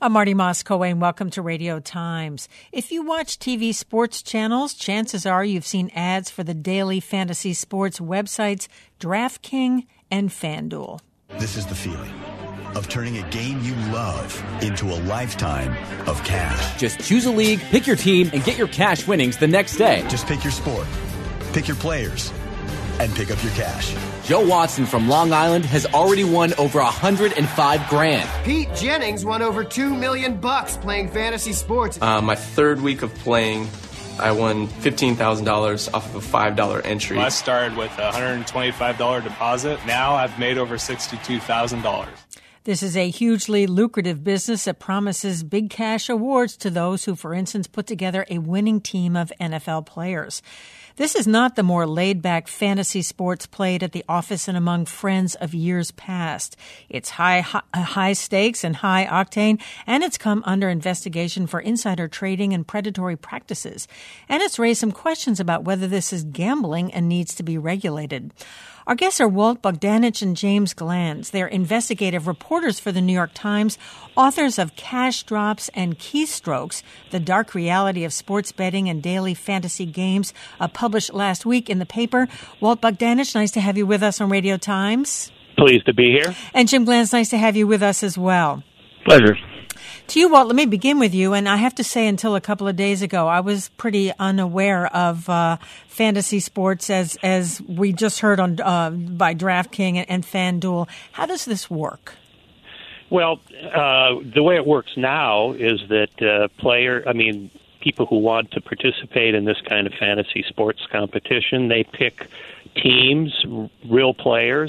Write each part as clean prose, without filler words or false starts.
I'm Marty Moscoe, and welcome to Radio Times. If you watch TV sports channels, chances are you've seen ads for the daily fantasy sports websites DraftKings and FanDuel. This is the feeling of turning a game you love into a lifetime of cash. Just choose a league, pick your team, and get your cash winnings the next day. Just pick your sport, pick your players, and pick up your cash. Joe Watson from Long Island has already won over $105,000. Pete Jennings won over $2 million playing fantasy sports. My third week of playing, I won $15,000 off of a $5 entry. I started with a $125 deposit. Now I've made over $62,000. This is a hugely lucrative business that promises big cash awards to those who, for instance, put together a winning team of NFL players. This is not the more laid-back fantasy sports played at the office and among friends of years past. It's high stakes and high octane, and it's come under investigation for insider trading and predatory practices. And it's raised some questions about whether this is gambling and needs to be regulated. Our guests are Walt Bogdanich and James Glanz. They're investigative reporters for the New York Times, authors of Cash Drops and Keystrokes, The Dark Reality of Sports Betting and Daily Fantasy Games, published last week in the paper. Walt Bogdanich, nice to have you with us on Radio Times. Pleased to be here. And Jim Glanz, nice to have you with us as well. Pleasure. To you, Walt, let me begin with you. And I have to say, until a couple of days ago, I was pretty unaware of fantasy sports, as we just heard on by DraftKings and FanDuel. How does this work? Well, the way it works now is that people who want to participate in this kind of fantasy sports competition, they pick teams, real players,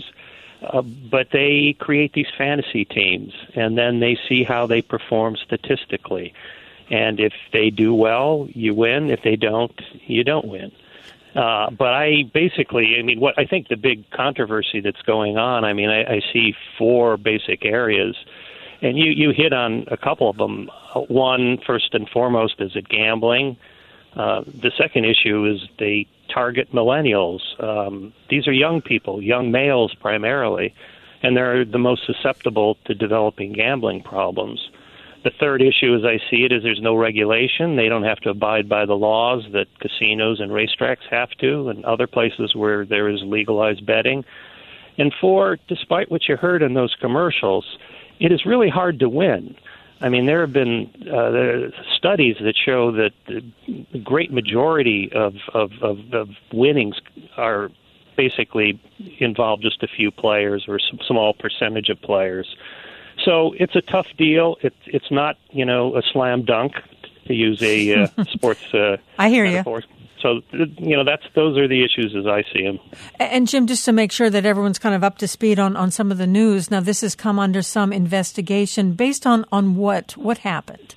but they create these fantasy teams, and then they see how they perform statistically. And if they do well, you win. If they don't, you don't win. But I think the big controversy that's going on, I see four basic areas, and you hit on a couple of them. One, first and foremost, is it gambling? The second issue is they target millennials. These are young people, young males primarily, and they're the most susceptible to developing gambling problems. The third issue, as I see it, is there's no regulation. They don't have to abide by the laws that casinos and racetracks have to, and other places where there is legalized betting. And four, despite what you heard in those commercials, it is really hard to win. There have been studies that show that the great majority of winnings are basically involve just a few players or some small percentage of players. So it's a tough deal. It's not, a slam dunk, to use a sports I hear metaphor. So, those are the issues as I see them. And Jim, just to make sure that everyone's kind of up to speed on some of the news, now this has come under some investigation based on what happened?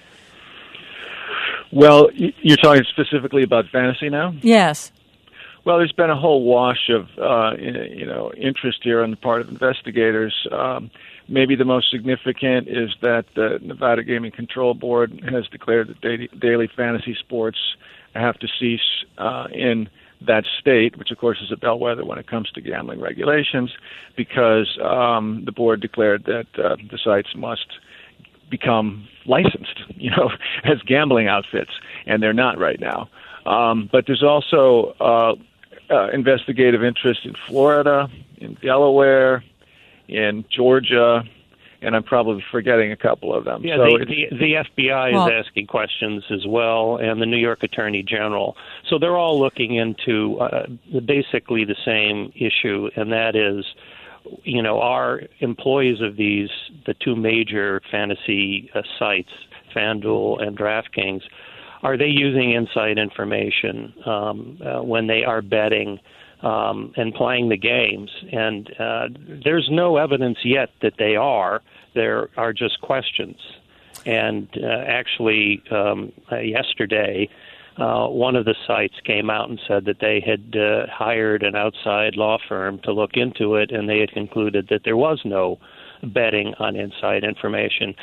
Well, you're talking specifically about fantasy now? Yes. Well, there's been a whole wash of, interest here on the part of investigators. Maybe the most significant is that the Nevada Gaming Control Board has declared that daily fantasy sports have to cease in that state, which of course is a bellwether when it comes to gambling regulations, because the board declared that the sites must become licensed, as gambling outfits, and they're not right now. But there's also investigative interest in Florida, in Delaware, in Georgia, and I'm probably forgetting a couple of them. Yeah, so the FBI is asking questions as well, and the New York Attorney General. So they're all looking into basically the same issue, and that is, are employees of the two major fantasy sites, FanDuel and DraftKings, are they using inside information when they are betting and playing the games? And there's no evidence yet that they are. There are just questions. And actually, yesterday, one of the sites came out and said that they had hired an outside law firm to look into it, and they had concluded that there was no betting on inside information.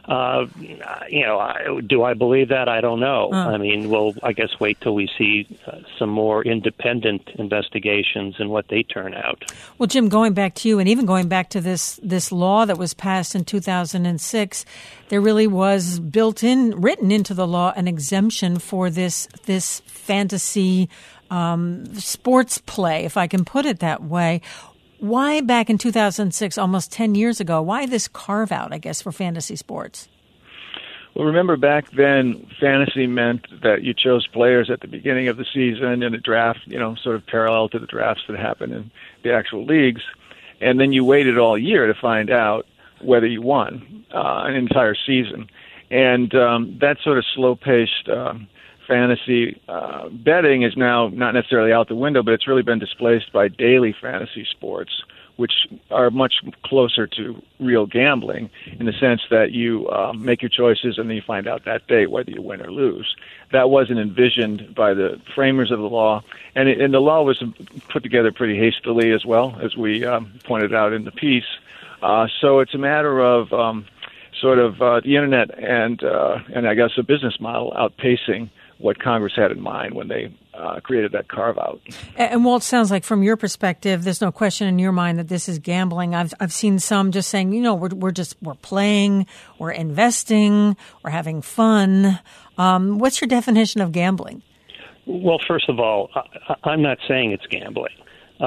Do I believe that? I don't know. I mean, we'll, I guess, wait till we see some more independent investigations and what they turn out. Well, Jim, going back to you, and even going back to this law that was passed in 2006, there really was written into the law, an exemption for this fantasy sports play, if I can put it that way. Why back in 2006, almost 10 years ago, why this carve-out, I guess, for fantasy sports? Well, remember back then, fantasy meant that you chose players at the beginning of the season in a draft, sort of parallel to the drafts that happen in the actual leagues, and then you waited all year to find out whether you won an entire season. And that sort of slow-paced fantasy betting is now not necessarily out the window, but it's really been displaced by daily fantasy sports, which are much closer to real gambling in the sense that you make your choices and then you find out that day whether you win or lose. That wasn't envisioned by the framers of the law, and the law was put together pretty hastily as well, as we pointed out in the piece. So it's a matter of the internet and I guess a business model outpacing what Congress had in mind when they created that carve-out. And Walt, sounds like from your perspective, there's no question in your mind that this is gambling. I've seen some just saying, we're playing, we're investing, we're having fun. What's your definition of gambling? Well, first of all, I'm not saying it's gambling.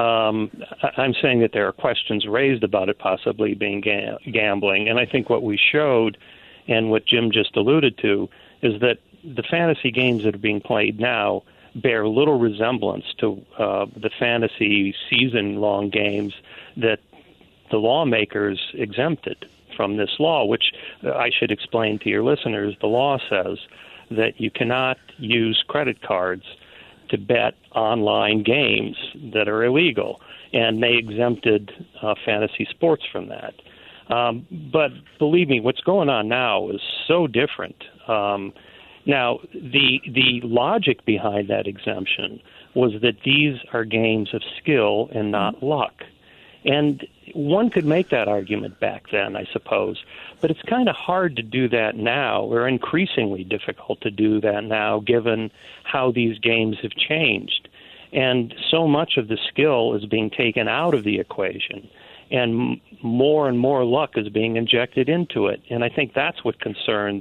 I'm saying that there are questions raised about it possibly being gambling. And I think what we showed and what Jim just alluded to is that the fantasy games that are being played now bear little resemblance to the fantasy season-long games that the lawmakers exempted from this law, which I should explain to your listeners. The law says that you cannot use credit cards to bet online games that are illegal, and they exempted fantasy sports from that. But believe me, what's going on now is so different. Now, the logic behind that exemption was that these are games of skill and not luck. And one could make that argument back then, I suppose. But it's kind of hard to do that now, or increasingly difficult to do that now, given how these games have changed. And so much of the skill is being taken out of the equation, and more luck is being injected into it. And I think that's what concerns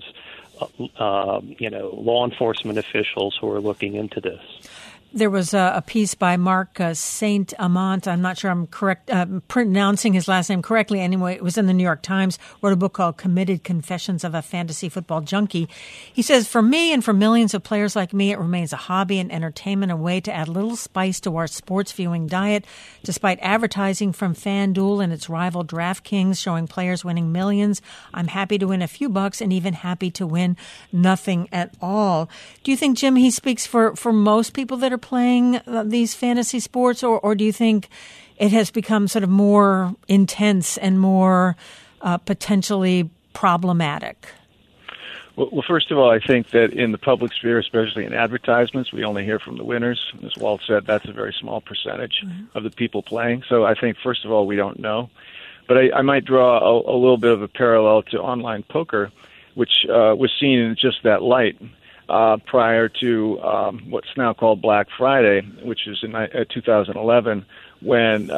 law enforcement officials who are looking into this. There was a piece by Mark St. Amant. I'm not sure I'm correct pronouncing his last name correctly. Anyway, it was in the New York Times. Wrote a book called Committed Confessions of a Fantasy Football Junkie. He says, for me and for millions of players like me, it remains a hobby and entertainment, a way to add a little spice to our sports viewing diet. Despite advertising from FanDuel and its rival DraftKings showing players winning millions, I'm happy to win a few bucks and even happy to win nothing at all. Do you think, Jim, he speaks for most people that are playing these fantasy sports, or do you think it has become sort of more intense and more potentially problematic? Well, first of all, I think that in the public sphere, especially in advertisements, we only hear from the winners. As Walt said, that's a very small percentage of the people playing. So I think, first of all, we don't know. But I might draw a little bit of a parallel to online poker, which was seen in just that light. Prior to what's now called Black Friday, which is in 2011, when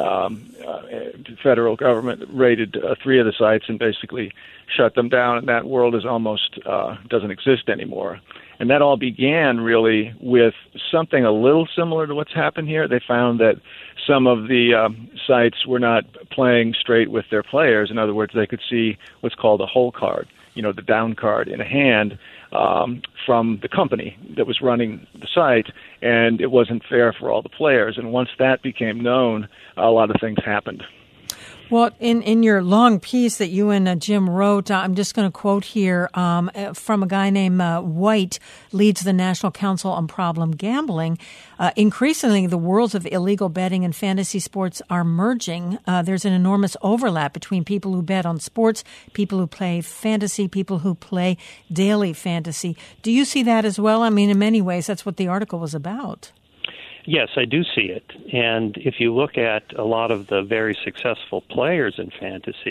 the federal government raided 3 of the sites and basically shut them down, and that world is almost doesn't exist anymore. And that all began really with something a little similar to what's happened here. They found that some of the sites were not playing straight with their players. In other words, they could see what's called a hole card, the down card in a hand, from the company that was running the site, and it wasn't fair for all the players. And once that became known, a lot of things happened. Well, in your long piece that you and Jim wrote, I'm just going to quote here from a guy named White, leads the National Council on Problem Gambling. Increasingly, the worlds of illegal betting and fantasy sports are merging. There's an enormous overlap between people who bet on sports, people who play fantasy, people who play daily fantasy. Do you see that as well? I mean, in many ways, that's what the article was about. Yes, I do see it. And if you look at a lot of the very successful players in fantasy,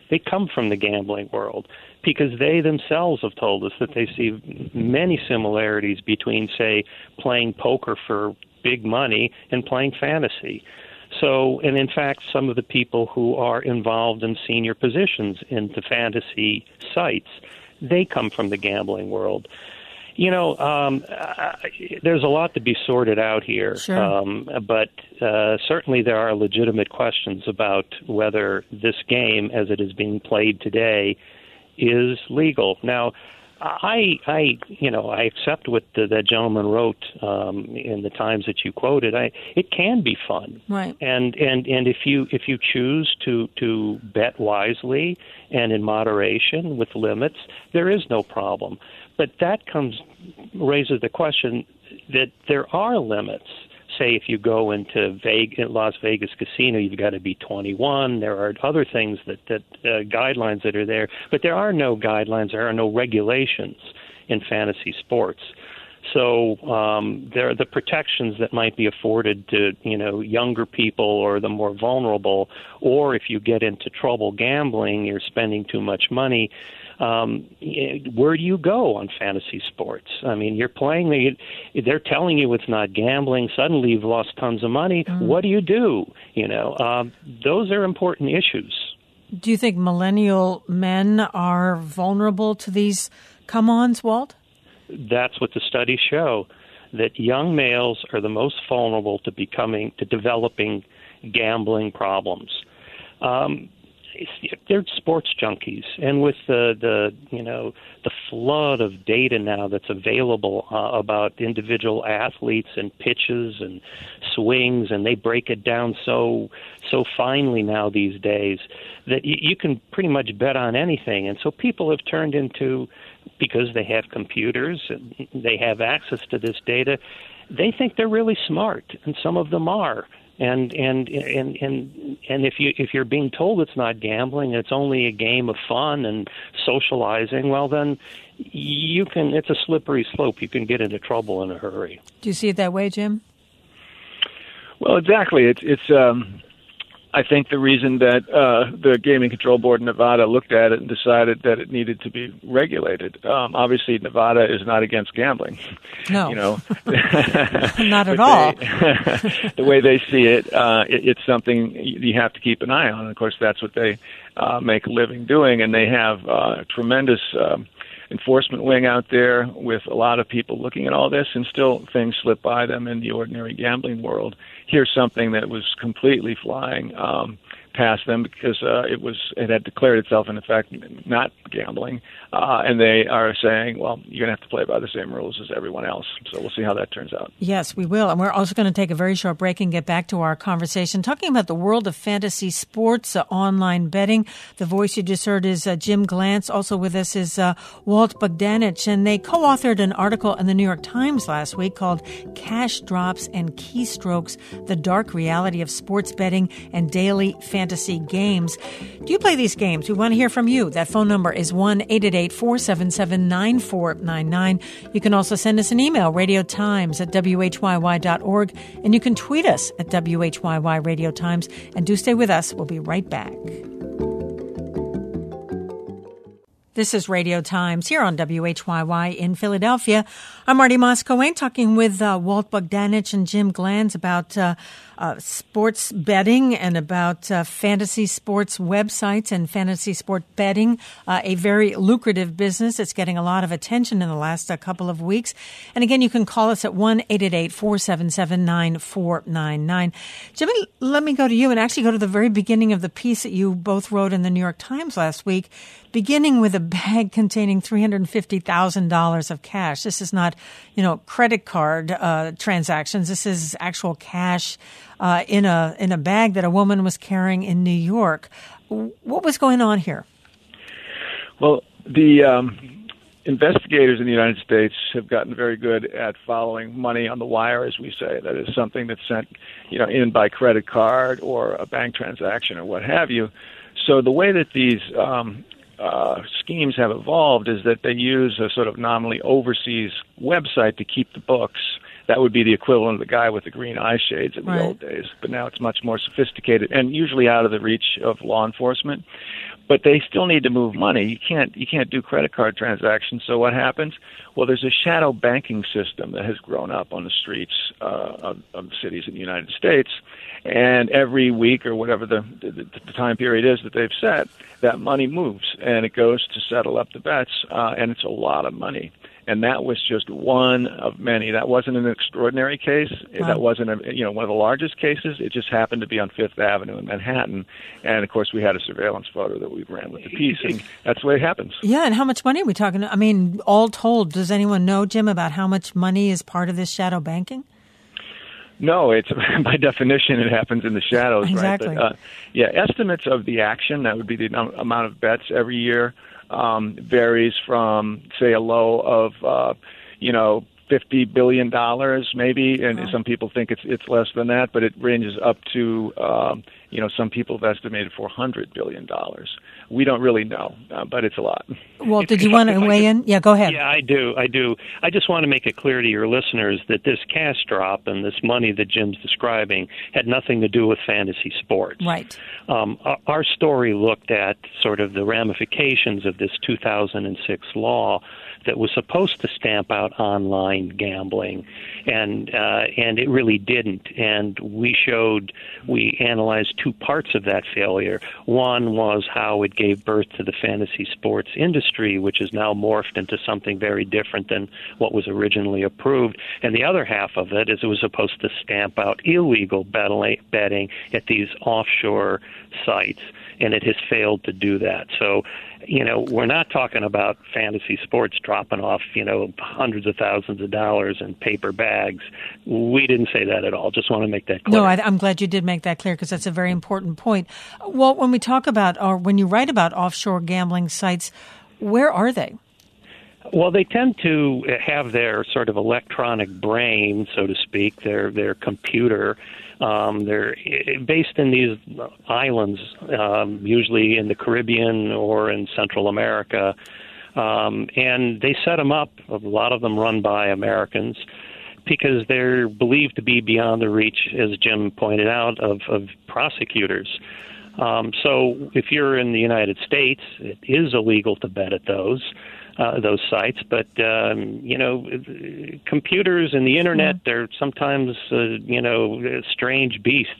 they come from the gambling world, because they themselves have told us that they see many similarities between, say, playing poker for big money and playing fantasy. So, and in fact, some of the people who are involved in senior positions in the fantasy sites, they come from the gambling world. You know, there's a lot to be sorted out here, sure. But certainly there are legitimate questions about whether this game, as it is being played today, is legal. Now, I accept what that gentleman wrote in the Times that you quoted. It can be fun, right? And if you choose to bet wisely and in moderation with limits, there is no problem. But that raises the question that there are limits. Say if you go into Las Vegas Casino, you've got to be 21. There are other things that guidelines that are there, but there are no guidelines. There are no regulations in fantasy sports. So there are the protections that might be afforded to younger people or the more vulnerable, or if you get into trouble gambling, you're spending too much money. Where do you go on fantasy sports? I mean, you're playing, they're telling you it's not gambling. Suddenly you've lost tons of money. What do you do? Those are important issues. Do you think millennial men are vulnerable to these come-ons, Walt? That's what the studies show, that young males are the most vulnerable to developing gambling problems. They're sports junkies, and with the flood of data now that's available about individual athletes and pitches and swings, and they break it down so finely now these days that you can pretty much bet on anything. And so people have turned into, because they have computers and they have access to this data, they think they're really smart, and some of them are. And if you're being told it's not gambling, it's only a game of fun and socializing, well then it's a slippery slope. You can get into trouble in a hurry. Do you see it that way, Jim? Well, exactly. It's I think the reason that the Gaming Control Board in Nevada looked at it and decided that it needed to be regulated. Obviously, Nevada is not against gambling. No, not at all. The way they see it, it's something you have to keep an eye on. And of course, that's what they make a living doing, and they have a tremendous enforcement wing out there with a lot of people looking at all this, and still things slip by them in the ordinary gambling world. Here's something that was completely flying past them because it had declared itself, in effect, not gambling, and they are saying, well, you're going to have to play by the same rules as everyone else. So we'll see how that turns out. Yes, we will. And we're also going to take a very short break and get back to our conversation, talking about the world of fantasy sports, online betting. The voice you just heard is Jim Glantz. Also with us is Walt Bogdanich, and they co-authored an article in the New York Times last week called Cash Drops and Keystrokes, the Dark Reality of Sports Betting and Daily Fantasy Games. Do you play these games? We want to hear from you. That phone number is 1-888-477-9499. You can also send us an email, radiotimes@whyy.org, and you can tweet us at WHYY Radio Times. And do stay with us. We'll be right back. This is Radio Times here on WHYY in Philadelphia. I'm Marty Moscoe, talking with Walt Bogdanich and Jim Glantz about sports betting and about fantasy sports websites and fantasy sport betting, a very lucrative business. It's getting a lot of attention in the last couple of weeks. And again, you can call us at 1-888-477-9499. Jimmy, let me go to you and actually go to the very beginning of the piece that you both wrote in the New York Times last week, beginning with a bag containing $350,000 of cash. This is not, credit card transactions. This is actual cash in a bag that a woman was carrying in New York. What was going on here? Well, the investigators in the United States have gotten very good at following money on the wire, as we say. That is something that's sent, in by credit card or a bank transaction or what have you. So the way that these schemes have evolved is that they use a sort of nominally overseas website to keep the books, that would be the equivalent of the guy with the green eye shades in the Right. old days. But now it's much more sophisticated and usually out of the reach of law enforcement. But they still need to move money. You can't do credit card transactions. So what happens? Well, there's a shadow banking system that has grown up on the streets of cities in the United States, and every week or whatever the time period is that they've set, that money moves and it goes to settle up the bets, and it's a lot of money. And that was just one of many. That wasn't an extraordinary case. Wow. That wasn't one of the largest cases. It just happened to be on Fifth Avenue in Manhattan. And, of course, we had a surveillance photo that we ran with the piece, and that's the way it happens. Yeah, and how much money are we talking? I mean, all told, does anyone know, Jim, about how much money is part of this shadow banking? No, it's by definition it happens in the shadows, exactly. Right? But, estimates of the action, that would be the amount of bets every year, varies from, say, a low of, $50 billion maybe, and some people think it's less than that, but it ranges up to, some people have estimated $400 billion. We don't really know, but it's a lot. Well, did you want to weigh in? Yeah, go ahead. Yeah, I do. I just want to make it clear to your listeners that this cash drop and this money that Jim's describing had nothing to do with fantasy sports. Right. Our story looked at sort of the ramifications of this 2006 law that was supposed to stamp out online gambling, and it really didn't. And we analyzed two parts of that failure. One was how it gave birth to the fantasy sports industry, which is now morphed into something very different than what was originally approved. And the other half of it is it was supposed to stamp out illegal betting at these offshore sites, and it has failed to do that. So, we're not talking about fantasy sports dropping off, hundreds of thousands of dollars in paper bags. We didn't say that at all. Just want to make that clear. No, I'm glad you did make that clear because that's a very important point. Well, when we talk about, or when you write about offshore gambling sites, where are they? Well, they tend to have their sort of electronic brain, so to speak, their computer. They're based in these islands, usually in the Caribbean or in Central America, and they set them up, a lot of them run by Americans, because they're believed to be beyond the reach, as Jim pointed out, of prosecutors. So if you're in the United States, it is illegal to bet at those sites, but computers and the internet, they're sometimes strange beasts.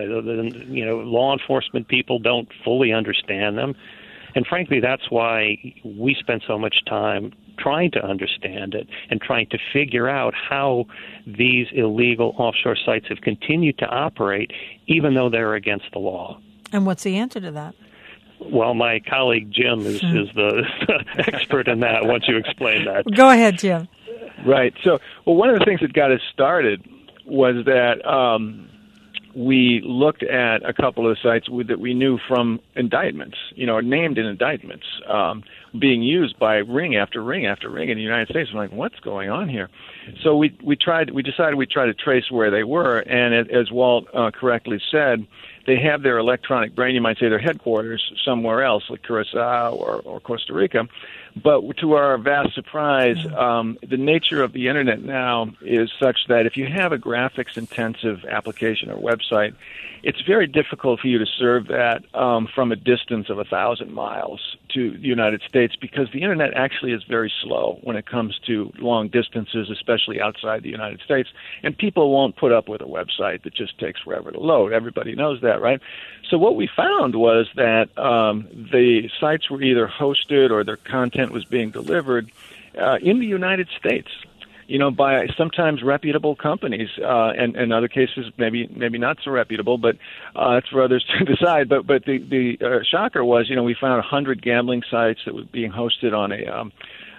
Law enforcement people don't fully understand them, and frankly, that's why we spend so much time trying to understand it and trying to figure out how these illegal offshore sites have continued to operate, even though they're against the law. And what's the answer to that? Well, my colleague Jim is the expert in that. Once you explain that. Go ahead, Jim. Right. So, one of the things that got us started was that we looked at a couple of the sites that we knew from indictments, named in indictments, being used by ring after ring after ring in the United States. We're like, what's going on here? So we decided we'd try to trace where they were, and as Walt correctly said, they have their electronic brain, you might say their headquarters somewhere else, like Curacao or Costa Rica. But to our vast surprise, the nature of the Internet now is such that if you have a graphics-intensive application or website, it's very difficult for you to serve that from a distance of 1,000 miles to the United States, because the Internet actually is very slow when it comes to long distances, especially outside the United States. And people won't put up with a website that just takes forever to load. Everybody knows that, right? So what we found was that the sites were either hosted or their content was being delivered in the United States, by sometimes reputable companies, and in other cases maybe not so reputable, but it's for others to decide. But the shocker was, we found 100 gambling sites that were being hosted on a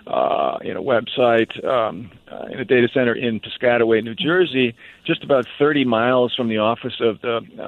website in a data center in Piscataway, New Jersey, just about 30 miles from the office of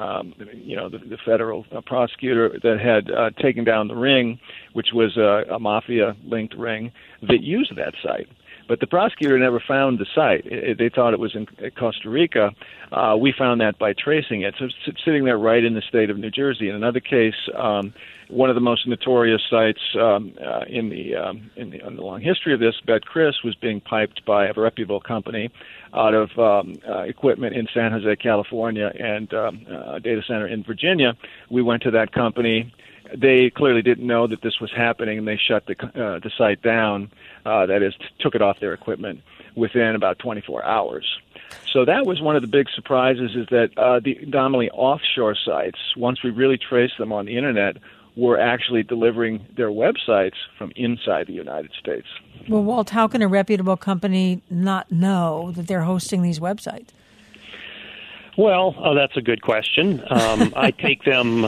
the federal prosecutor that had taken down the ring, which was a mafia-linked ring that used that site. But the prosecutor never found the site. They thought it was in Costa Rica. We found that by tracing it. So it's sitting there right in the state of New Jersey. In another case, one of the most notorious sites in the long history of this, BetCris, was being piped by a reputable company out of equipment in San Jose, California, and a data center in Virginia. We went to that company. They clearly didn't know that this was happening, and they shut the site down. That is, took it off their equipment within about 24 hours. So that was one of the big surprises, is that the anomaly offshore sites, once we really traced them on the Internet, were actually delivering their websites from inside the United States. Well, Walt, how can a reputable company not know that they're hosting these websites? Well, that's a good question. I take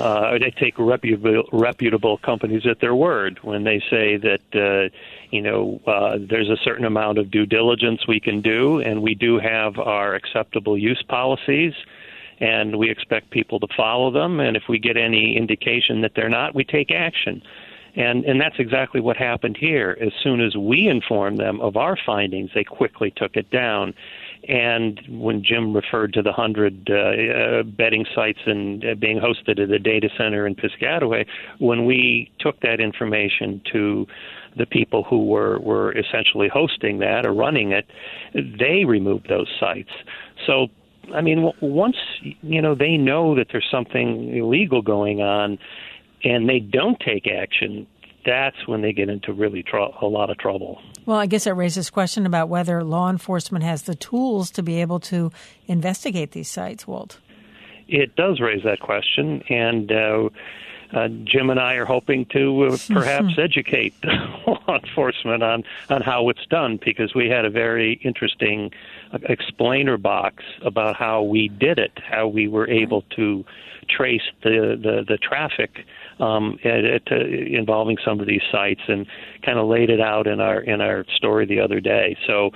reputable companies at their word when they say that, there's a certain amount of due diligence we can do, and we do have our acceptable use policies, and we expect people to follow them. And if we get any indication that they're not, we take action. And that's exactly what happened here. As soon as we informed them of our findings, they quickly took it down. And when Jim referred to the 100 betting sites and being hosted at a data center in Piscataway, when we took that information to the people who were essentially hosting that or running it, they removed those sites. So, I mean, once, they know that there's something illegal going on and they don't take action, that's when they get into really a lot of trouble. Well, I guess it raises a question about whether law enforcement has the tools to be able to investigate these sites, Walt. It does raise that question, and Jim and I are hoping to perhaps educate law enforcement on how it's done, because we had a very interesting explainer box about how we did it, how we were able to trace the traffic involving some of these sites, and kind of laid it out in our story the other day. So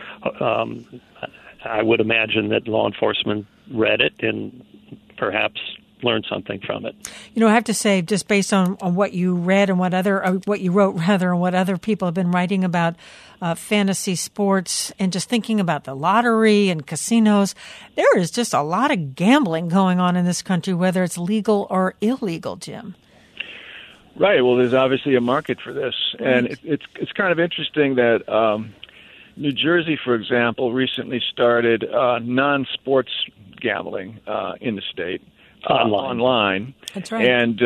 I would imagine that law enforcement read it and perhaps learned something from it. I have to say, just based on what you read and what you wrote, and what other people have been writing about fantasy sports, and just thinking about the lottery and casinos, there is just a lot of gambling going on in this country, whether it's legal or illegal, Jim. Right. Well, there's obviously a market for this, and it's kind of interesting that New Jersey, for example, recently started non-sports gambling in the state. Online. That's right. And,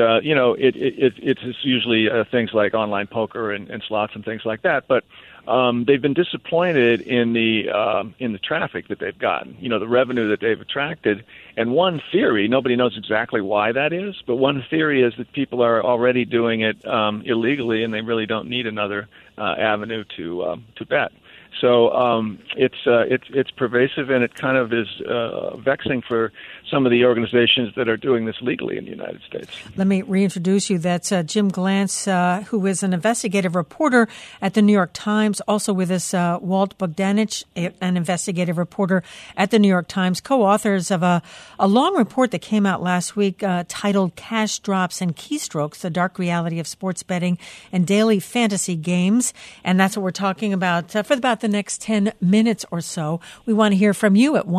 it's usually things like online poker and slots and things like that. But they've been disappointed in the traffic that they've gotten, the revenue that they've attracted. And one theory, nobody knows exactly why that is, but one theory is that people are already doing it illegally, and they really don't need another avenue to bet. So it's pervasive, and it kind of is vexing for some of the organizations that are doing this legally in the United States. Let me reintroduce you. That's Jim Glantz, who is an investigative reporter at the New York Times. Also with us, Walt Bogdanich, an investigative reporter at the New York Times, co-authors of a long report that came out last week titled Cash Drops and Keystrokes, the Dark Reality of Sports Betting and Daily Fantasy Games. And that's what we're talking about for about the next 10 minutes or so. We want to hear from you at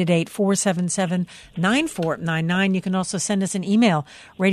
1-888-477-9499. You can also send us an email,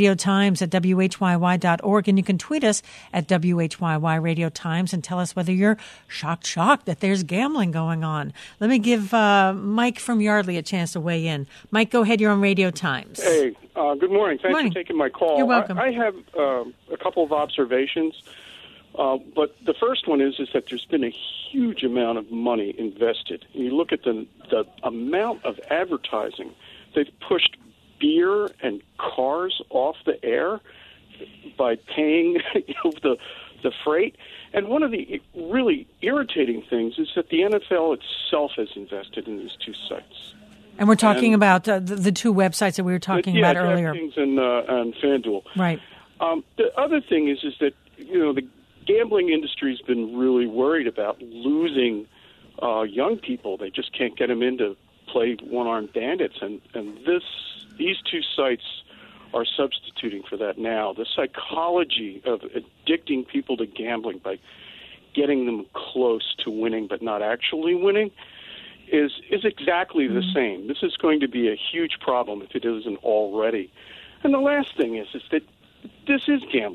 radiotimes@whyy.org, and you can tweet us at WHYY Radio Times and tell us whether you're shocked that there's gambling going on. Let me give Mike from Yardley a chance to weigh in. Mike, go ahead. You're on Radio Times. Hey, good morning. Thanks for taking my call. You're welcome. I have a couple of observations. But the first one is that there's been a huge amount of money invested. And you look at the amount of advertising. They've pushed beer and cars off the air by paying the freight. And one of the really irritating things is that the NFL itself has invested in these two sites. And we're talking about the two websites that we were talking about earlier. DraftKings and FanDuel. Right. The other thing is that, the gambling industry's been really worried about losing young people. They just can't get them in to play one-armed bandits, and these two sites are substituting for that now. The psychology of addicting people to gambling by getting them close to winning but not actually winning is exactly the same. This is going to be a huge problem if it isn't already. And the last thing is that this is gambling.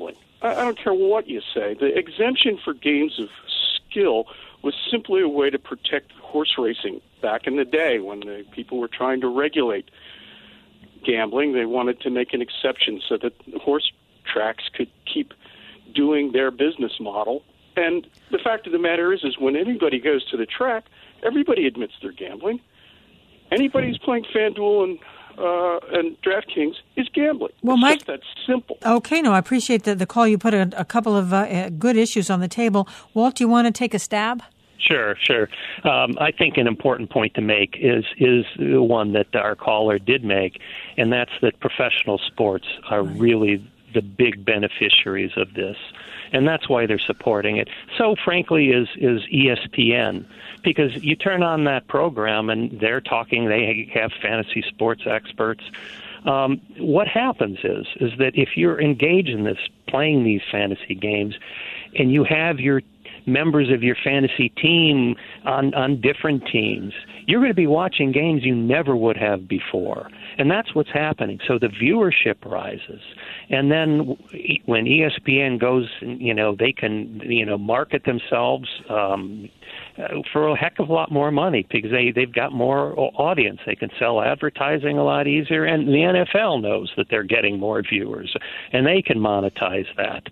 I don't care what you say. The exemption for games of skill was simply a way to protect horse racing back in the day when the people were trying to regulate gambling. They wanted to make an exception so that horse tracks could keep doing their business model. And the fact of the matter is when anybody goes to the track, everybody admits they're gambling. Anybody who's playing FanDuel and DraftKings is gambling. Well, it's Mike, just that simple. Okay, no, I appreciate the call. You put a couple of good issues on the table. Walt, do you want to take a stab? Sure. I think an important point to make is one that our caller did make, and that's that professional sports are really the big beneficiaries of this, and that's why they're supporting it. So, frankly, is ESPN, because you turn on that program and they're talking. They have fantasy sports experts. What happens is that if you're engaged in this, playing these fantasy games, and you have your members of your fantasy team on different teams, you're going to be watching games you never would have before. And that's what's happening. So the viewership rises. And then when ESPN goes, they can, market themselves for a heck of a lot more money because they've got more audience. They can sell advertising a lot easier. And the NFL knows that they're getting more viewers, and they can monetize that.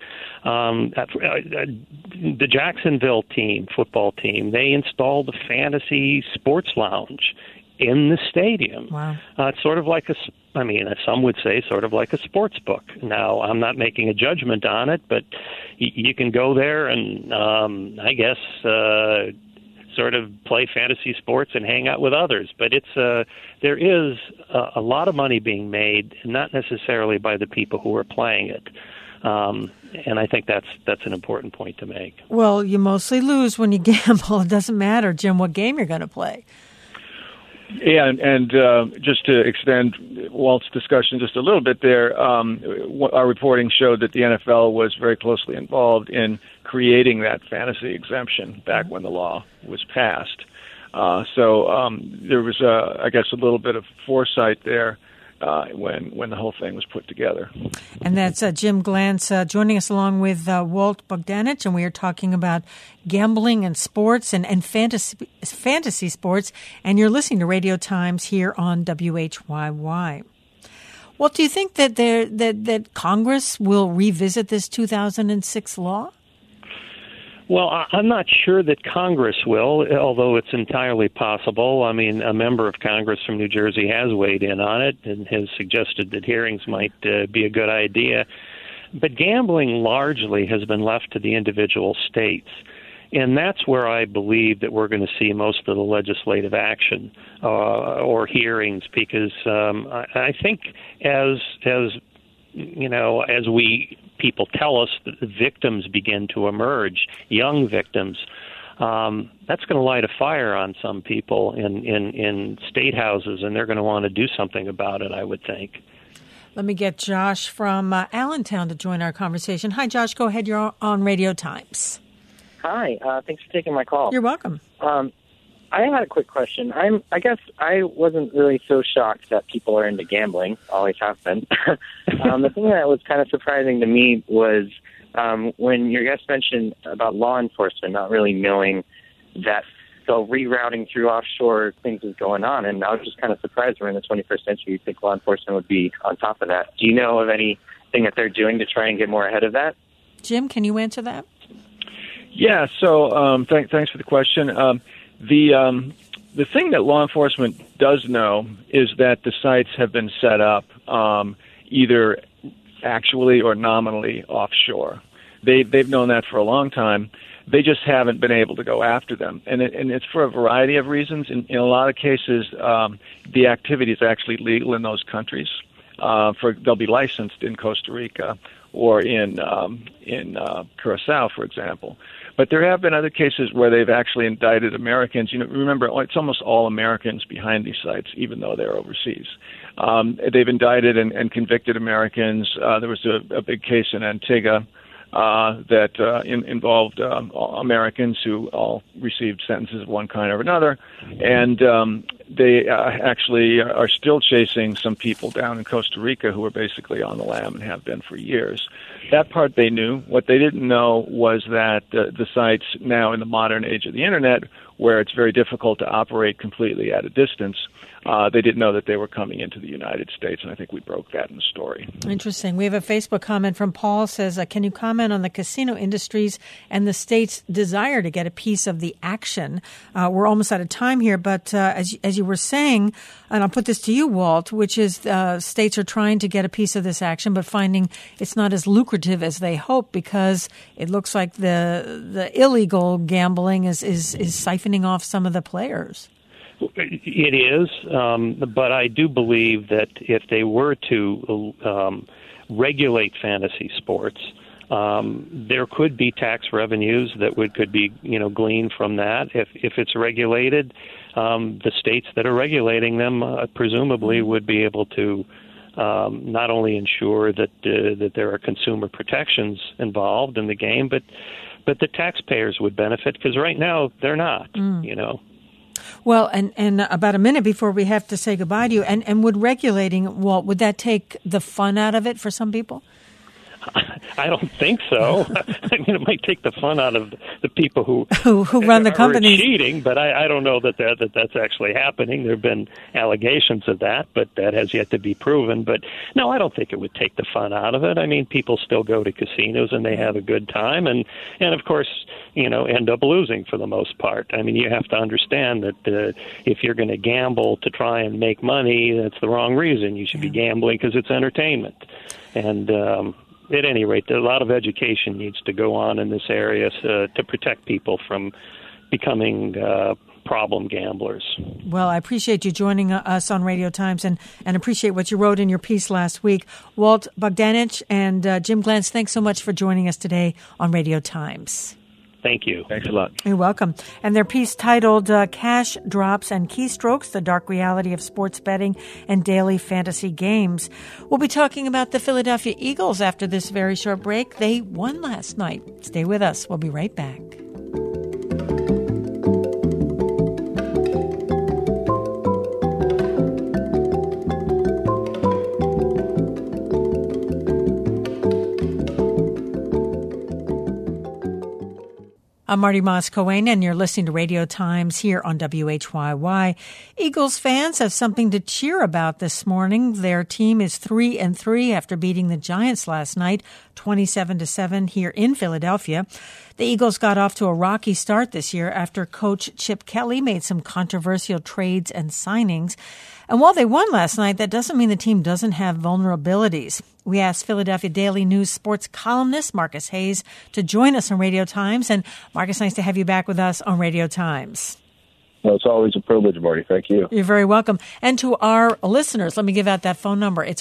The Jacksonville football team, they installed the fantasy sports lounge in the stadium. Wow. It's sort of like some would say sort of like a sports book. Now, I'm not making a judgment on it, but you can go there and, I guess, sort of play fantasy sports and hang out with others. But there is a lot of money being made, not necessarily by the people who are playing it. And I think that's an important point to make. Well, you mostly lose when you gamble. It doesn't matter, Jim, what game you're going to play. Yeah, and just to extend Walt's discussion just a little bit there, our reporting showed that the NFL was very closely involved in creating that fantasy exemption back when the law was passed. So there was, I guess, a little bit of foresight there when the whole thing was put together. And that's Jim Glantz joining us along with Walt Bogdanich, and we are talking about gambling and sports and fantasy sports. And you're listening to Radio Times here on WHYY. Walt, do you think that that Congress will revisit this 2006 law? Well, I'm not sure that Congress will, although it's entirely possible. I mean, a member of Congress from New Jersey has weighed in on it and has suggested that hearings might be a good idea. But gambling largely has been left to the individual states. And that's where I believe that we're going to see most of the legislative action or hearings, because I think as people tell us that the victims begin to emerge, young victims, that's going to light a fire on some people in state houses, and they're going to want to do something about it, I would think. Let me get Josh from Allentown to join our conversation. Hi, Josh. Go ahead. You're on Radio Times. Hi. Thanks for taking my call. You're welcome. I had a quick question. I guess I wasn't really so shocked that people are into gambling. Always have been. The thing that was kind of surprising to me was when your guest mentioned about law enforcement not really knowing that the rerouting through offshore things is going on. And I was just kind of surprised we're in the 21st century. You'd think law enforcement would be on top of that. Do you know of anything that they're doing to try and get more ahead of that? Jim, can you answer that? Yeah, so thanks for the question. The thing that law enforcement does know is that the sites have been set up either actually or nominally offshore. They've known that for a long time. They just haven't been able to go after them, and it's for a variety of reasons. In a lot of cases, the activity is actually legal in those countries. They'll be licensed in Costa Rica or in Curacao, for example. But there have been other cases where they've actually indicted Americans. Remember, it's almost all Americans behind these sites, even though they're overseas. They've indicted and convicted Americans. There was a big case in Antigua that involved Americans who all received sentences of one kind or another. And they actually are still chasing some people down in Costa Rica who are basically on the lam and have been for years. that part they knew. What they didn't know was that the sites now in the modern age of the Internet, where it's very difficult to operate completely at a distance, they didn't know that they were coming into the United States, and I think we broke that in the story. Interesting. We have a Facebook comment from Paul, says, can you comment on the casino industries and the state's desire to get a piece of the action? We're almost out of time here, but as you were saying, and I'll put this to you, Walt, which is states are trying to get a piece of this action, but finding it's not as lucrative as they hope because it looks like the illegal gambling is siphoning off some of the players. It is, but I do believe that if they were to regulate fantasy sports, there could be tax revenues that could be gleaned from that. If it's regulated, the states that are regulating them presumably would be able to not only ensure that there are consumer protections involved in the game, but the taxpayers would benefit because right now they're not. Well, and about a minute before we have to say goodbye to you, and would regulating, Walt, would that take the fun out of it for some people? I don't think so. I mean, it might take the fun out of the people who run the companies cheating, but I don't know that's actually happening. There have been allegations of that, but that has yet to be proven. But no, I don't think it would take the fun out of it. I mean, people still go to casinos and they have a good time, and of course, end up losing for the most part. I mean, you have to understand that if you're going to gamble to try and make money, that's the wrong reason. You should be gambling because it's entertainment, and at any rate, a lot of education needs to go on in this area to protect people from becoming problem gamblers. Well, I appreciate you joining us on Radio Times and appreciate what you wrote in your piece last week. Walt Bogdanich and Jim Glantz, thanks so much for joining us today on Radio Times. Thank you. Thanks a lot. You're welcome. And their piece titled Cash Drops and Keystrokes, the Dark Reality of Sports Betting and Daily Fantasy Games. We'll be talking about the Philadelphia Eagles after this very short break. They won last night. Stay with us. We'll be right back. I'm Marty Moss-Cohen, and you're listening to Radio Times here on WHYY. Eagles fans have something to cheer about this morning. Their team is 3-3 after beating the Giants last night, 27-7 here in Philadelphia. The Eagles got off to a rocky start this year after coach Chip Kelly made some controversial trades and signings. And while they won last night, that doesn't mean the team doesn't have vulnerabilities. We asked Philadelphia Daily News sports columnist Marcus Hayes to join us on Radio Times. And Marcus, nice to have you back with us on Radio Times. Well, it's always a privilege, Marty. Thank you. You're very welcome. And to our listeners, let me give out that phone number. It's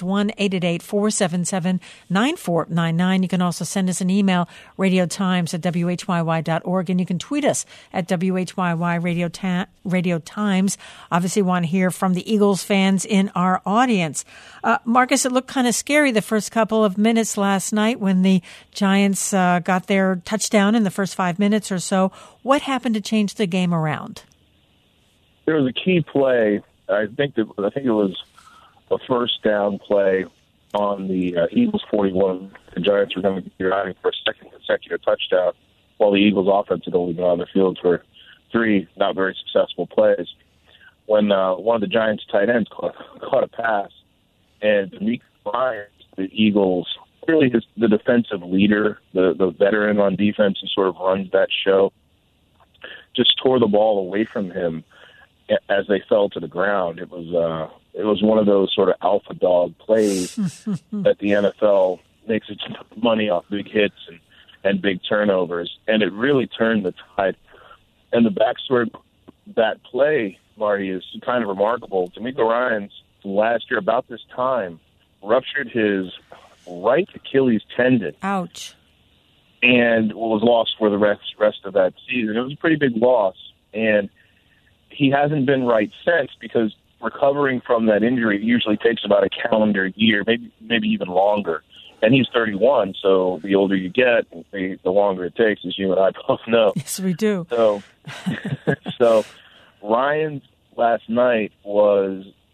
1-888-477-9499. You can also send us an email, radiotimes@whyy.org, and you can tweet us at WHYY Radio Times. Obviously want to hear from the Eagles fans in our audience. Marcus, it looked kind of scary the first couple of minutes last night when the Giants got their touchdown in the first 5 minutes or so. What happened to change the game around? There was a key play. I think it was a first down play on the Eagles 41. The Giants were going to be driving for a second consecutive touchdown, while the Eagles' offense had only been on the field for 3 not very successful plays. When one of the Giants' tight ends caught a pass, and D'Amico Ryans, the Eagles, really the defensive leader, the veteran on defense who sort of runs that show, just tore the ball away from him as they fell to the ground. It was one of those sort of alpha dog plays that the NFL makes its money off big hits and big turnovers, and it really turned the tide. And the backstory of that play, Marty, is kind of remarkable. D'Amico Ryans, last year about this time, ruptured his right Achilles tendon. Ouch. And was lost for the rest of that season. It was a pretty big loss, and he hasn't been right since, because recovering from that injury usually takes about a calendar year, maybe even longer. And he's 31, so the older you get, the longer it takes, as you and I both know. Yes, we do. So Ryan last night was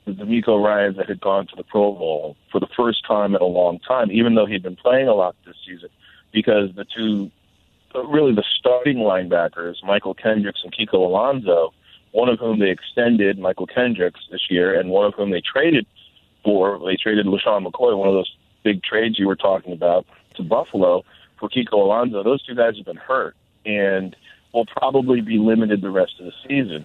the DeMeco Ryans that had gone to the Pro Bowl for the first time in a long time, even though he'd been playing a lot this season, because the two, really the starting linebackers, Michael Kendricks and Kiko Alonso, one of whom they extended, Michael Kendricks, this year, and one of whom they traded for. They traded LaShawn McCoy, one of those big trades you were talking about, to Buffalo for Kiko Alonso. Those two guys have been hurt and will probably be limited the rest of the season.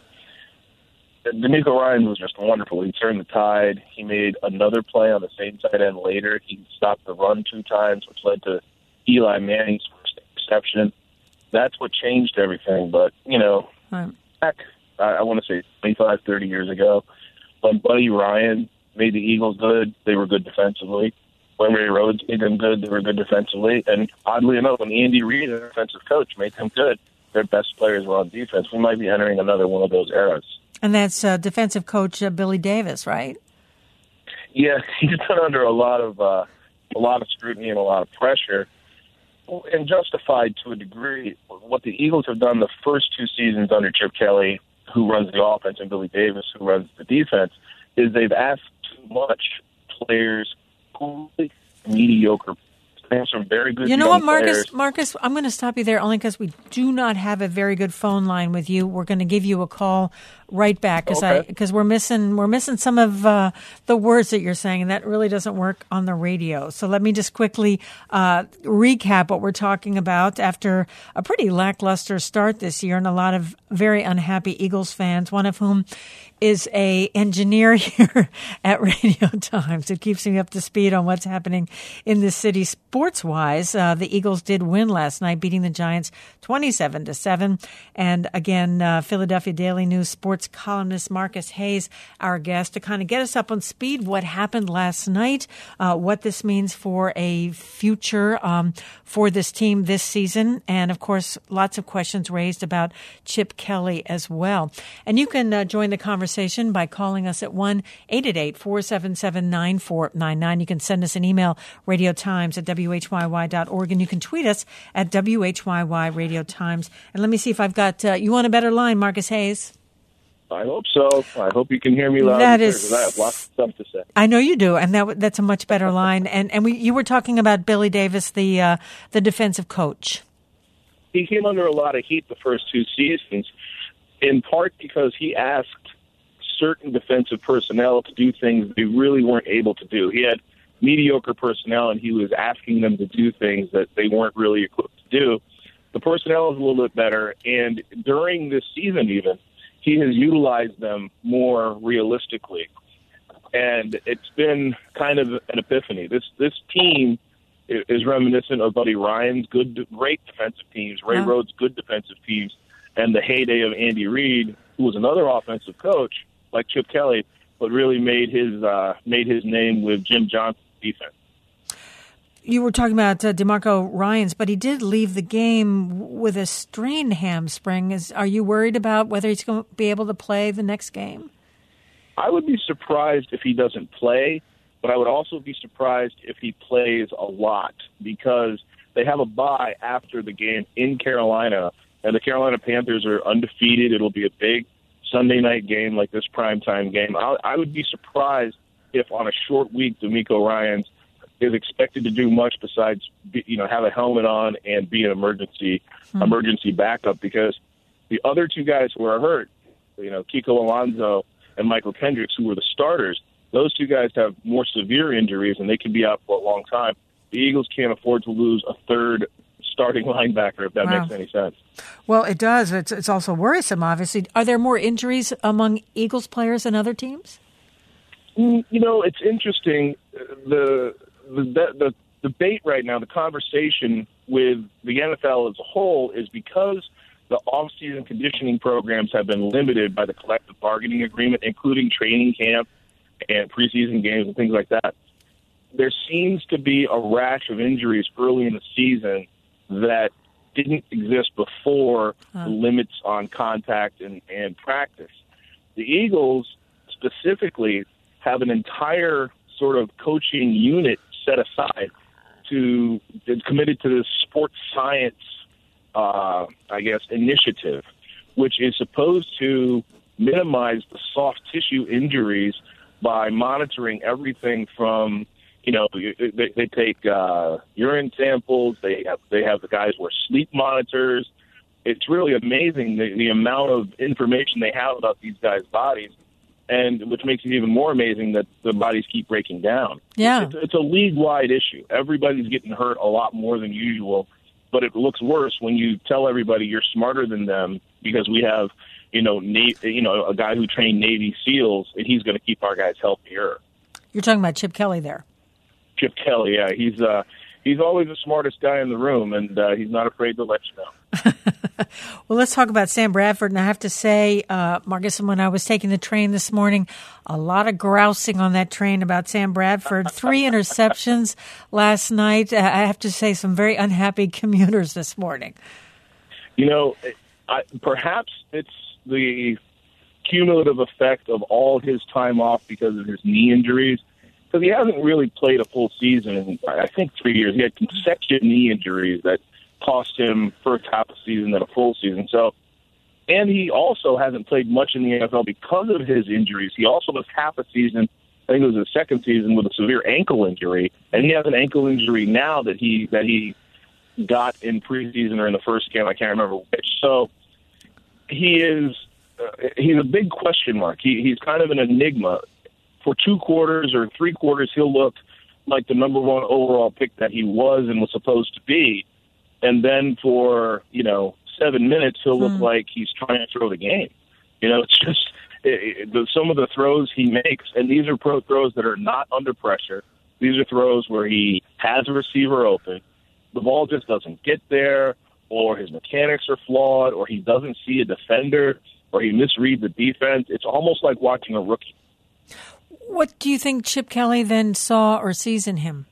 DeMeco Ryans was just wonderful. He turned the tide. He made another play on the same tight end later. He stopped the run 2 times, which led to Eli Manning's first interception. That's what changed everything. But, back, I want to say 25, 30 years ago, when Buddy Ryan made the Eagles good, they were good defensively. When Ray Rhodes made them good, they were good defensively. And oddly enough, when Andy Reid, the defensive coach, made them good, their best players were on defense. We might be entering another one of those eras. And that's defensive coach Billy Davis, right? Yeah, he's been under a lot of scrutiny and a lot of pressure, and justified to a degree. What the Eagles have done the first 2 seasons under Chip Kelly, who runs the offense, and Billy Davis, who runs the defense, is they've asked too much players who are mediocre. They have some very good. You know what, players. Marcus, I'm going to stop you there only because we do not have a very good phone line with you. We're going to give you a call right back because we're missing some of the words that you're saying, and that really doesn't work on the radio. So let me just quickly recap what we're talking about after a pretty lackluster start this year, and a lot of very unhappy Eagles fans, one of whom is a engineer here at Radio Times who keeps me up to speed on what's happening in the city sports-wise. The Eagles did win last night, beating the Giants 27-7. And again, Philadelphia Daily News sports columnist Marcus Hayes, our guest, to kind of get us up on speed what happened last night, what this means for a future for this team this season, and of course, lots of questions raised about Chip Kelly as well. And you can join the conversation by calling us at 1-888-477-9499. You can send us an email, radiotimes@whyy.org, and you can tweet us at WHYY Radio Times. And let me see if I've got you on a better line, Marcus Hayes. I hope so. I hope you can hear me loud and clear, because I have lots of stuff to say. I know you do, and that's a much better line. And you were talking about Billy Davis, the defensive coach. He came under a lot of heat the first 2 seasons, in part because he asked certain defensive personnel to do things they really weren't able to do. He had mediocre personnel, and he was asking them to do things that they weren't really equipped to do. The personnel is a little bit better, and during this season even, he has utilized them more realistically. And it's been kind of an epiphany. This team is reminiscent of Buddy Ryan's great defensive teams, Ray Rhodes' good defensive teams, and the heyday of Andy Reid, who was another offensive coach like Chip Kelly, but really made his name with Jim Johnson's defense. You were talking about DeMeco Ryans, but he did leave the game with a strained hamstring. Are you worried about whether he's going to be able to play the next game? I would be surprised if he doesn't play, but I would also be surprised if he plays a lot, because they have a bye after the game in Carolina, and the Carolina Panthers are undefeated. It'll be a big Sunday night game like this primetime game. I would be surprised if on a short week DeMeco Ryans is expected to do much besides have a helmet on and be an emergency backup, because the other 2 guys who are hurt, Kiko Alonso and Michael Kendricks, who were the starters, those 2 guys have more severe injuries and they can be out for a long time. The Eagles can't afford to lose a third starting linebacker, if that makes any sense. Well, it does. It's also worrisome, obviously. Are there more injuries among Eagles players than other teams? It's interesting. The debate right now, the conversation with the NFL as a whole, is because the off-season conditioning programs have been limited by the collective bargaining agreement, including training camp and preseason games and things like that. There seems to be a rash of injuries early in the season that didn't exist before the limits on contact and practice. The Eagles specifically have an entire sort of coaching unit set aside committed to this sports science, initiative, which is supposed to minimize the soft tissue injuries by monitoring everything from, they take urine samples. They have the guys wear sleep monitors. It's really amazing the amount of information they have about these guys' bodies, and which makes it even more amazing that the bodies keep breaking down. Yeah. It's a league-wide issue. Everybody's getting hurt a lot more than usual, but it looks worse when you tell everybody you're smarter than them because we have, a guy who trained Navy SEALs, and he's going to keep our guys healthier. You're talking about Chip Kelly there. Chip Kelly, yeah. He's always the smartest guy in the room, and he's not afraid to let you know. Well, let's talk about Sam Bradford. And I have to say, Marcus, when I was taking the train this morning, a lot of grousing on that train about Sam Bradford. 3 interceptions last night. I have to say, some very unhappy commuters this morning. Perhaps it's the cumulative effect of all his time off because of his knee injuries. Because he hasn't really played a full season in, I think, 3 years. He had consecutive knee injuries that cost him first half a season then a full season. So, and he also hasn't played much in the NFL because of his injuries. He also missed half a season, I think it was his second season, with a severe ankle injury. And he has an ankle injury now that he got in preseason or in the first game. I can't remember which. So he's a big question mark. He's kind of an enigma. For 2 quarters or 3 quarters, he'll look like the number 1 overall pick that he was and was supposed to be. And then for, 7 minutes, he'll look like he's trying to throw the game. It's just some of the throws he makes, and these are throws that are not under pressure. These are throws where he has a receiver open. The ball just doesn't get there, or his mechanics are flawed, or he doesn't see a defender, or he misreads the defense. It's almost like watching a rookie. What do you think Chip Kelly then saw or sees in him?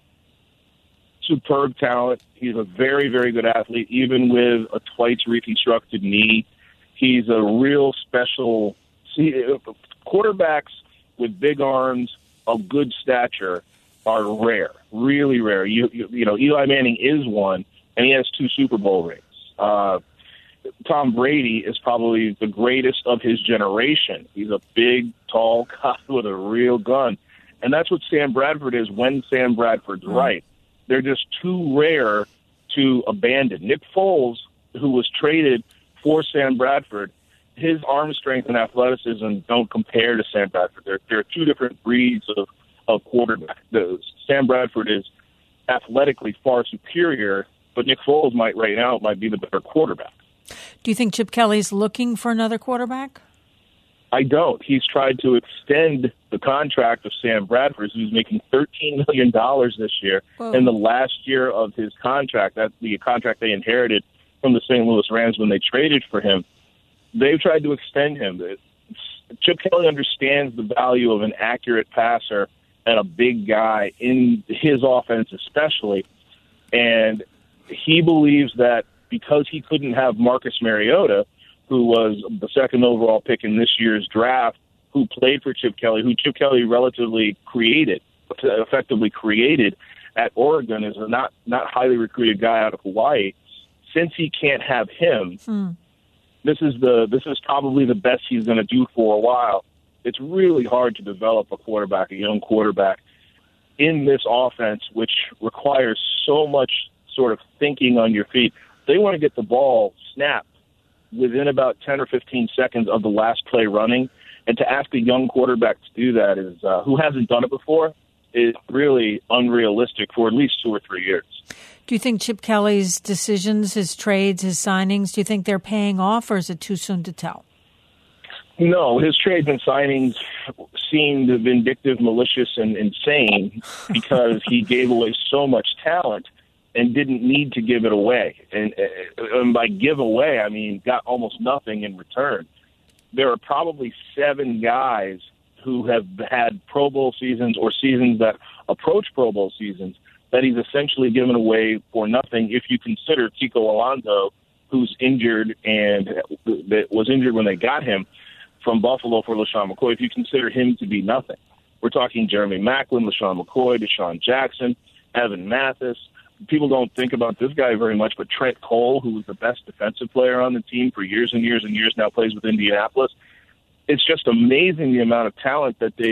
Superb talent. He's a very, very good athlete, even with a twice reconstructed knee. He's a real special. Quarterbacks with big arms of good stature are rare, really rare. Eli Manning is one, and he has 2 Super Bowl rings. Tom Brady is probably the greatest of his generation. He's a big, tall guy with a real gun. And that's what Sam Bradford is when Sam Bradford's right. They're just too rare to abandon. Nick Foles, who was traded for Sam Bradford, his arm strength and athleticism don't compare to Sam Bradford. There are 2 different breeds of quarterback. Sam Bradford is athletically far superior, but Nick Foles might be the better quarterback. Do you think Chip Kelly's looking for another quarterback? I don't. He's tried to extend the contract of Sam Bradford, who's making $13 million this year. Whoa. In the last year of his contract. That's the contract they inherited from the St. Louis Rams when they traded for him. They've tried to extend him. Chip Kelly understands the value of an accurate passer and a big guy in his offense especially. And he believes that because he couldn't have Marcus Mariota, who was the 2nd overall pick in this year's draft, who played for Chip Kelly, who Chip Kelly effectively created at Oregon as a not highly recruited guy out of Hawaii. Since he can't have him, this is probably the best he's going to do for a while. It's really hard to develop a young quarterback, in this offense, which requires so much sort of thinking on your feet. They want to get the ball snapped within about 10 or 15 seconds of the last play running. And to ask a young quarterback to do that is who hasn't done it before is really unrealistic for at least 2 or 3 years. Do you think Chip Kelly's decisions, his trades, his signings, do you think they're paying off, or is it too soon to tell? No, his trades and signings seemed vindictive, malicious, and insane because he gave away so much talent and didn't need to give it away. And by give away, I mean got almost nothing in return. There are probably 7 guys who have had Pro Bowl seasons or seasons that approach Pro Bowl seasons that he's essentially given away for nothing if you consider Tico Alonso, who's injured and that was injured when they got him from Buffalo for LaShawn McCoy, if you consider him to be nothing. We're talking Jeremy Maclin, LaShawn McCoy, Deshaun Jackson, Evan Mathis. People don't think about this guy very much, but Trent Cole, who was the best defensive player on the team for years and years and years, now plays with Indianapolis. It's just amazing the amount of talent that they've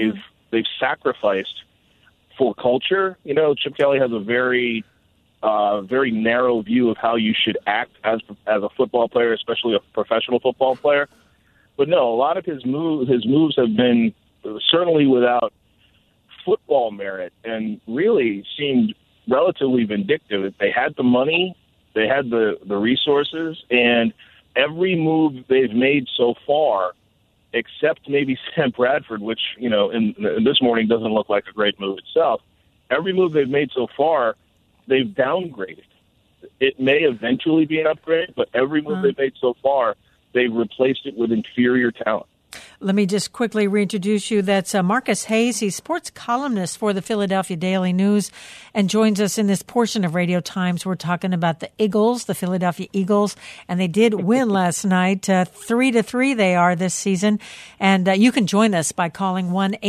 they've sacrificed for culture. You know, Chip Kelly has a very narrow view of how you should act as a football player, especially a professional football player. But no, a lot of his moves have been certainly without football merit and really seemed relatively vindictive. They had the money, they had the resources, and every move they've made so far, except maybe Sam Bradford, which, you know, in this morning doesn't look like a great move itself, every move they've made so far, they've downgraded. It may eventually be an upgrade, but every move they've made so far, they've replaced it with inferior talent. Let me just quickly reintroduce you. That's Marcus Hayes. He's sports columnist for the Philadelphia Daily News and joins us in this portion of Radio Times. We're talking about the Eagles, the Philadelphia Eagles, and they did win last night. 3-3 they are this season. And you can join us by calling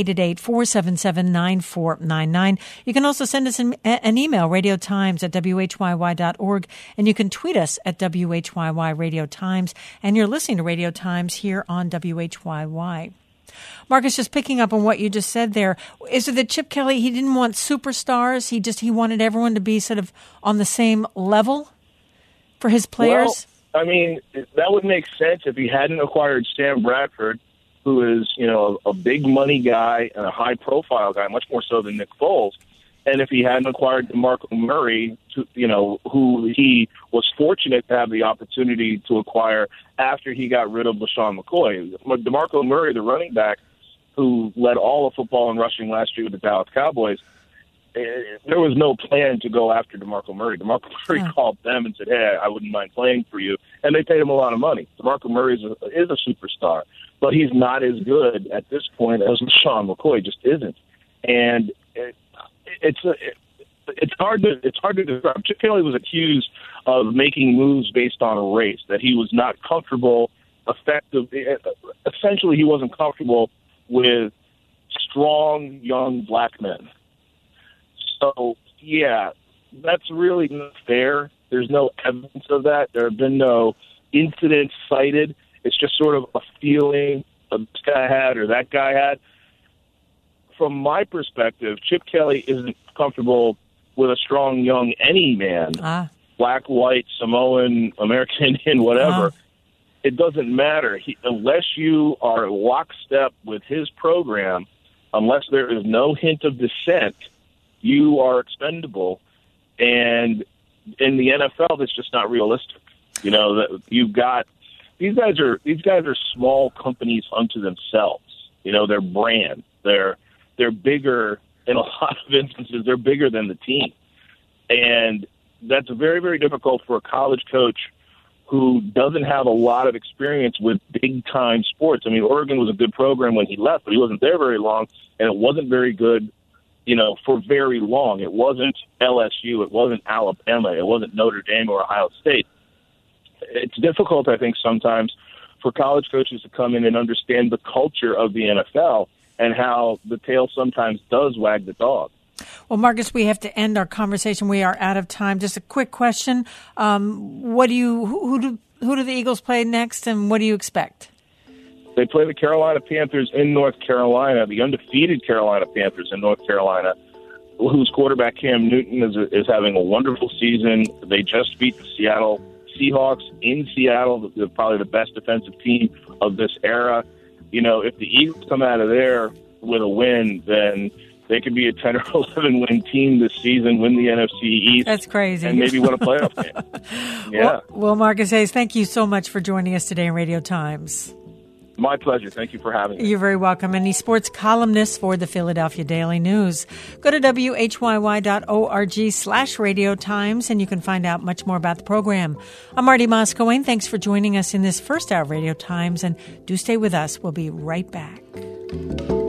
1-888-477-9499. You can also send us an email, radiotimes@whyy.org, and you can tweet us at WHYY Radio Times. And you're listening to Radio Times here on WHYY. Marcus, just picking up on what you just said there, is it that Chip Kelly, he didn't want superstars? He wanted everyone to be sort of on the same level for his players? Well, I mean, that would make sense if he hadn't acquired Sam Bradford, who is, you know, a big money guy and a high profile guy, much more so than Nick Foles. And if he hadn't acquired DeMarco Murray, you know, who he was fortunate to have the opportunity to acquire after he got rid of LaShawn McCoy. DeMarco Murray, the running back who led all of football in rushing last year with the Dallas Cowboys, there was no plan to go after DeMarco Murray. DeMarco Murray called them and said, hey, I wouldn't mind playing for you. And they paid him a lot of money. DeMarco Murray is a superstar, but he's not as good at this point as LaShawn McCoy, just isn't. And it's hard to describe. Chip Kelly was accused of making moves based on a race, that he was not comfortable, essentially he wasn't comfortable with strong, young black men. So, yeah, that's really not fair. There's no evidence of that. There have been no incidents cited. It's just sort of a feeling this guy had or that guy had. From my perspective, Chip Kelly isn't comfortable with a strong, young any man, black, white, Samoan, American Indian, whatever. It doesn't matter. Unless you are lockstep with his program, unless there is no hint of dissent, you are expendable. And in the NFL, that's just not realistic. You know, that you've got these guys are small companies unto themselves. You know, their brand, they're bigger in a lot of instances. They're bigger than the team. And that's very, very difficult for a college coach who doesn't have a lot of experience with big-time sports. I mean, Oregon was a good program when he left, but he wasn't there very long, and it wasn't very good, you know, for very long. It wasn't LSU. It wasn't Alabama. It wasn't Notre Dame or Ohio State. It's difficult, I think, sometimes for college coaches to come in and understand the culture of the NFL and how the tail sometimes does wag the dog. Well, Marcus, we have to end our conversation. We are out of time. Just a quick question: who do the Eagles play next, and what do you expect? They play the Carolina Panthers in North Carolina, the undefeated Carolina Panthers in North Carolina, whose quarterback Cam Newton is having a wonderful season. They just beat the Seattle Seahawks in Seattle, probably the best defensive team of this era. You know, if the Eagles come out of there with a win, then they could be a 10 or 11 win team this season, win the NFC East. That's crazy. And maybe win a playoff game. Yeah. Well, Marcus Hayes, thank you so much for joining us today in Radio Times. My pleasure. Thank you for having me. You're very welcome. And he's sports columnist for the Philadelphia Daily News. Go to whyy.org/Radio Times, and you can find out much more about the program. I'm Marty Moscowane. Thanks for joining us in this first hour of Radio Times, and do stay with us. We'll be right back.